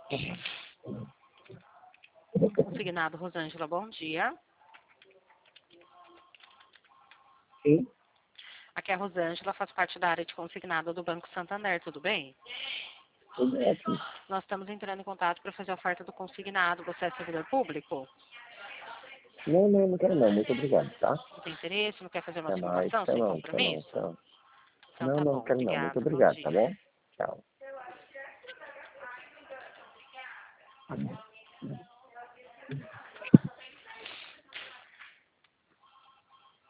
Consignado Rosângela, bom dia. Sim, Aqui é a Rosângela, faz parte da área de consignado do Banco Santander, tudo bem? tudo ótimo. Nós estamos entrando em contato para fazer a oferta do consignado. Você é servidor público? Não quero não. Muito obrigado, tá? Não tem interesse? Não quer fazer uma Até mais. simulação sem compromisso? Tchau. Então tá Não bom, quero não. Muito obrigada, bom obrigado, tá dia. bom? Tchau.